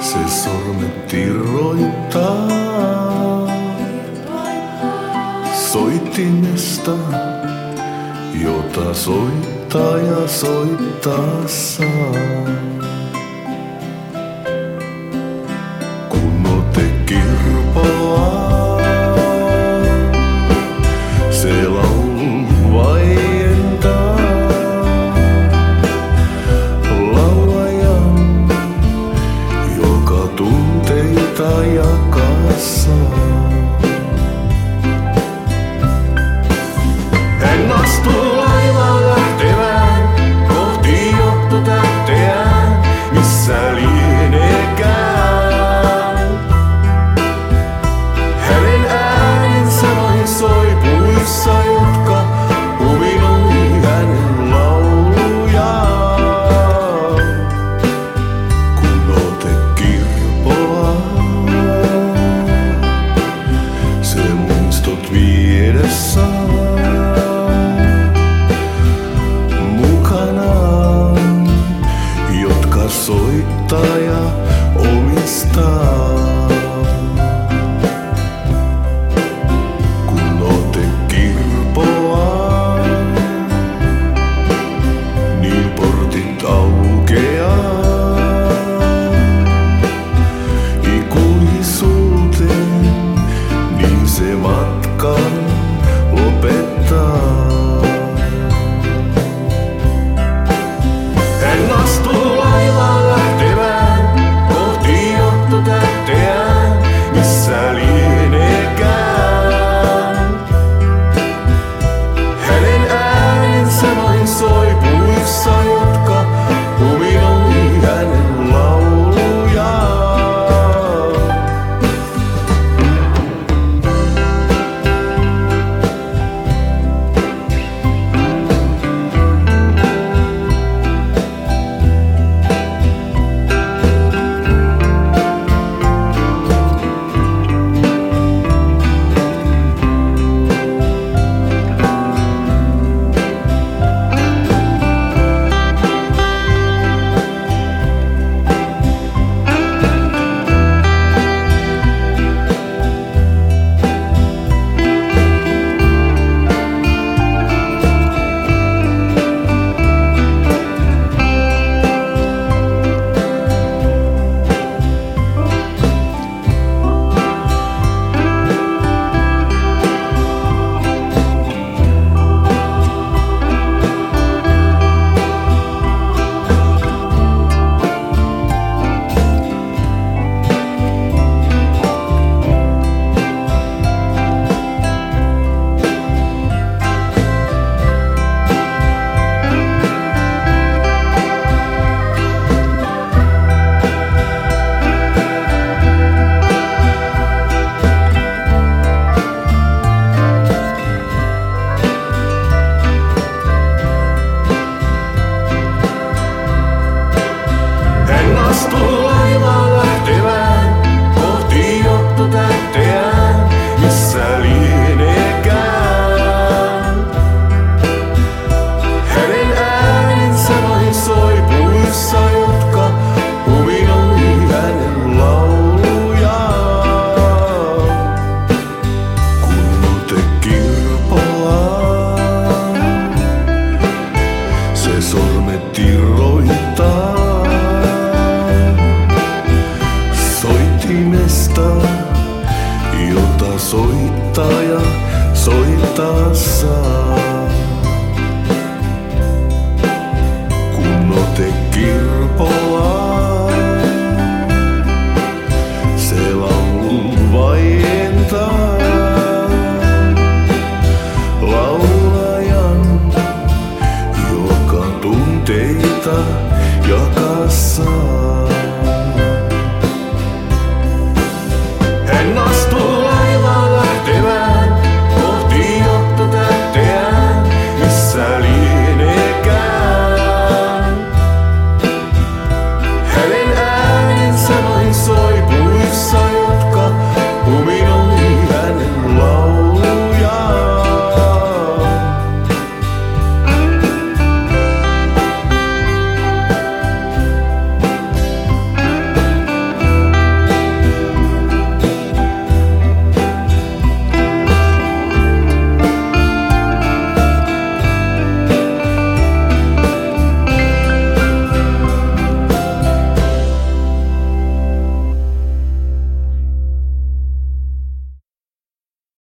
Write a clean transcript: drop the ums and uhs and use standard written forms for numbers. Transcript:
Se sormet tirroittaa soittimesta, jota soittaa ja soittaa saa. Kun ote kirpoaa, se laulu vaientaa laulajan, joka tunteita jakaa saa. En astu laivaan lähtevään kohti johtotähteään, missä lieneekään. Hänen äänensä vain soi puissa, jotka huvinoi hänen laulujaan. Kun ote kirpoaa, se muistot viedessään soittaja omistaa. Kun ote kirpoaa, niin portit aukeaa ikuisuuteen, niin se matkan lopettaa. En astu laivaan lähtevään kohti johtotähteään, missä lieneekään. Hänen äänensä vain soi puissa, jotka huvinoi hänen laulujaan. Laivaan lähtevään kohti johtotähteään, missä lieneekään. Hänen äänensä vain soi puissa, jotka huvinoi hänen laulujaan. Kun ote kirpoaa, se sormet tirroittaa soittimesta, jota soittaja soittaa saa.